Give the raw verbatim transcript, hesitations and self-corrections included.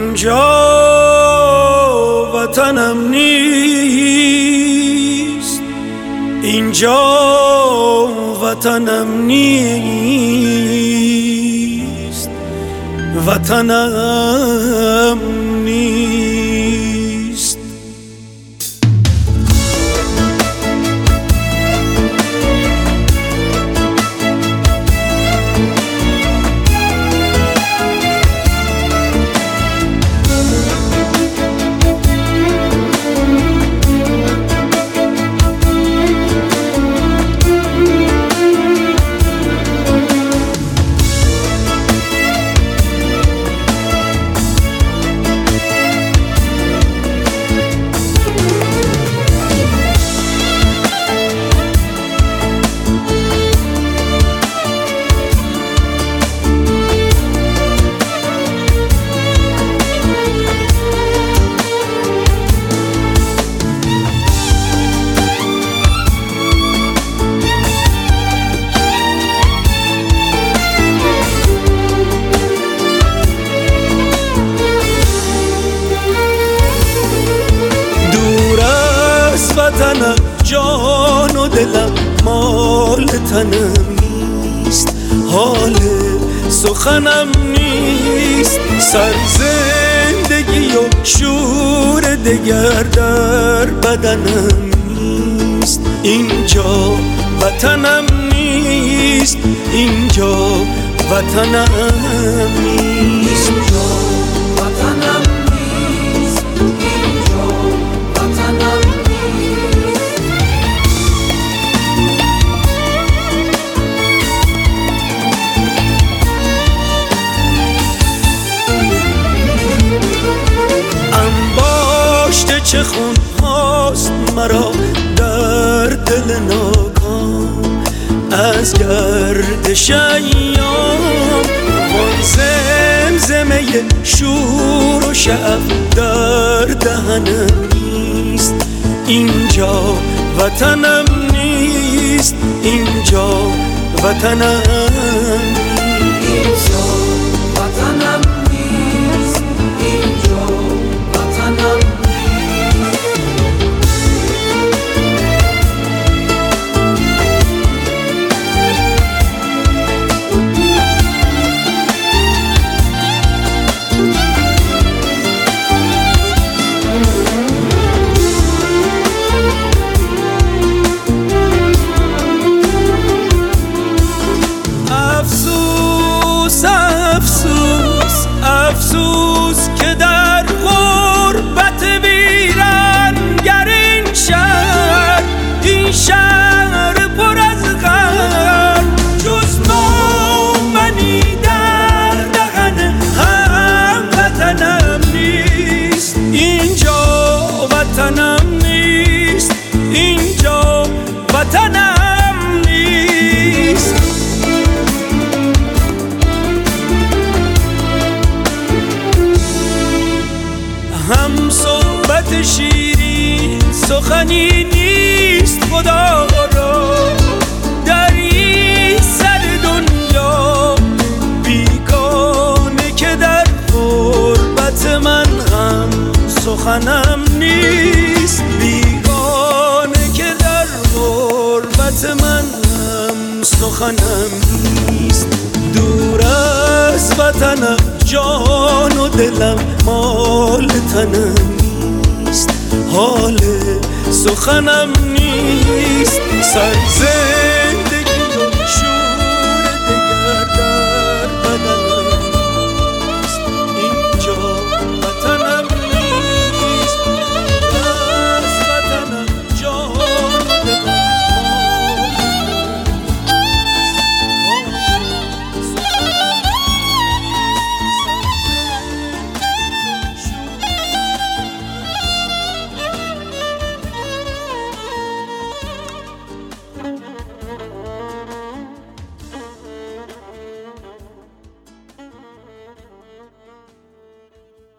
اینجا وطنم نیست، اینجا وطنم نیست، وطنم نیست. وطنم جان و دلم مال تنم نیست، حال سخنم نیست، سر زندگی و شور دگر در بدنم نیست. اینجا وطنم نیست، اینجا وطنم نیست، اینجا وطنم نیست، اینجا وطنم. چه خون هاست مرا در دل ناکام از گردش ایام، وان زمزمه شور و شعف در دهنم نیست. اینجا وطنم نیست، اینجا وطنم نیست، وطنم نیست، اینجا وطنم. افسوس که در غربت ویران گر این شهر، این شهر پر از غم، جز نامنی در دهن هم وطنم نیست. اینجا وطنم نیست، اینجا وطنم نیست. هم صحبت شیرین سخنی نیست خدا را در این سر دنیا، بیگانه که در غربت من هم سخنم نیست، بیگانه که در غربت من هم سخنم نیست. دور از وطنم جان و دلم مال تنم نیست، حال سخنم نیست، سر